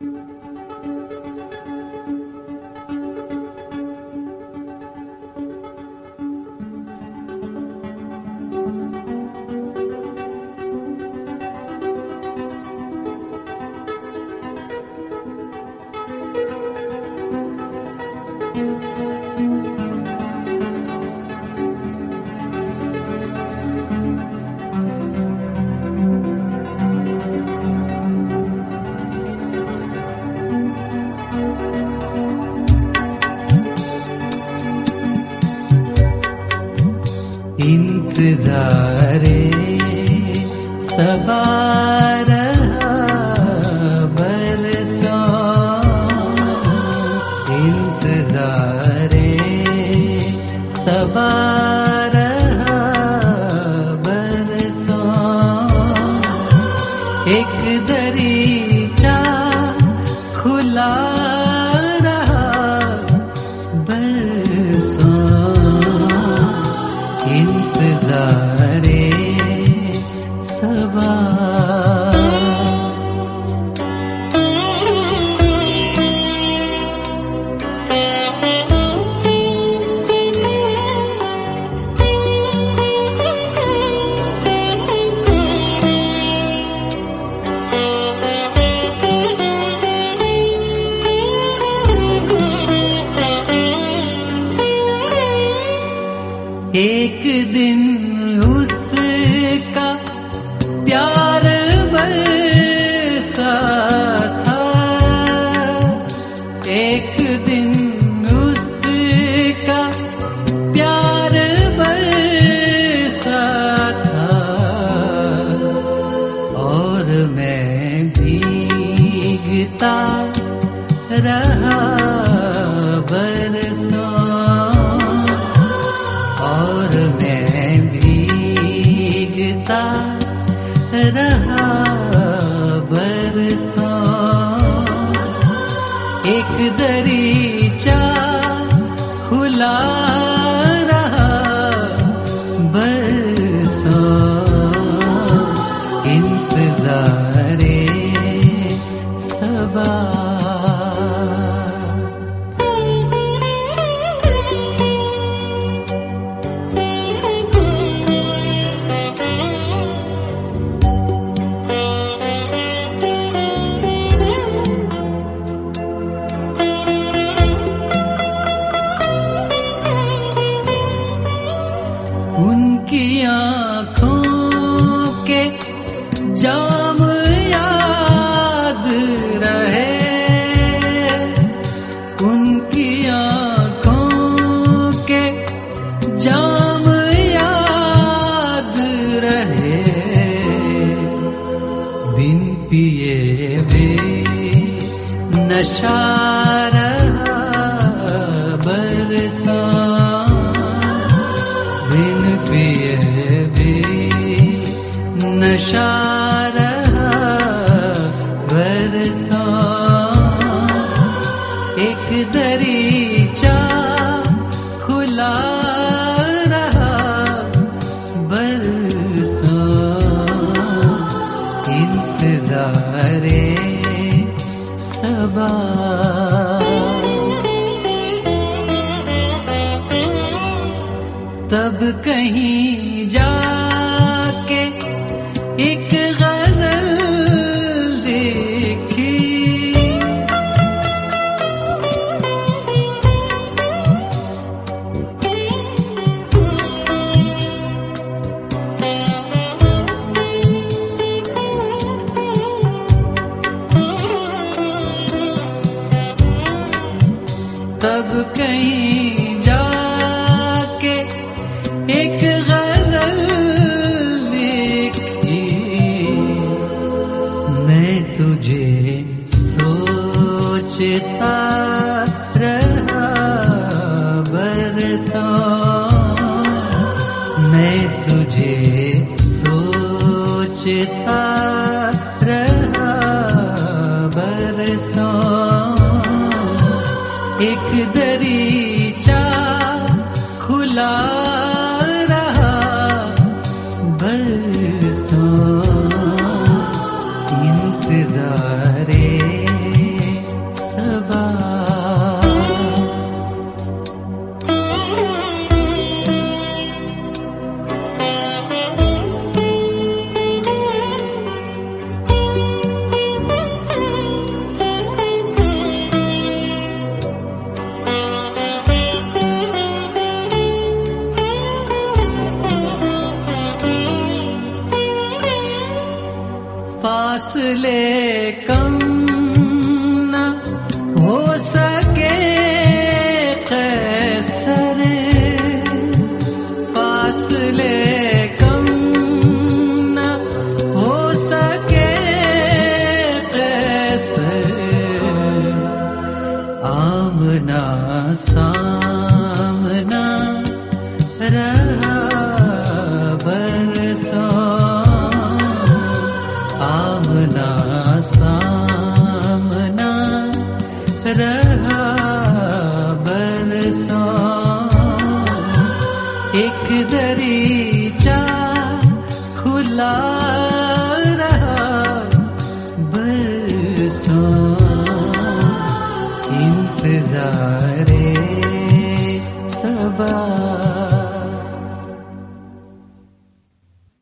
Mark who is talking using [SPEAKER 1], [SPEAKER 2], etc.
[SPEAKER 1] इंतज़ारे सबा रहा बरसों, इंतज़ारे सबा रहा बरसों, एक दरीचा खुला रहा बरसों, इंतज़ारे सबा। एक दिन उसका प्यार बरसा था, एक दिन उसका प्यार बरसा था, और मैं भीगता रहा बरसों, और मैं भीगता रहा बरसों, एक दरीचा खुला रहा बरसों, इंतज़ारे सबा। उनकी आँखों के जाम याद रहे, उनकी आँखों के जाम याद रहे, बिन पिए भी नशा रहा बरसों, बिन पिए भी नशा रहा बरसों, एक दरीचा खुला रहा बरसों, इंतज़ारे सबा। तब कहीं जाके एक गज़ल देखी, तब कहीं जाके एक गज़ल लिखी, मैं तुझे सोचता रहा बरसों, मैं तुझे सोचता रहा बरसों, एक दरीचा खुला रहा बरसों, इंतज़ारे फासले कम न हो सके कैसर, फासले कम न हो सके कैसर, आमना सामना रहा बरसों, आमना सामना रहा बरसों, एक दरीचा खुला रहा बरसों, इंतजारे सबा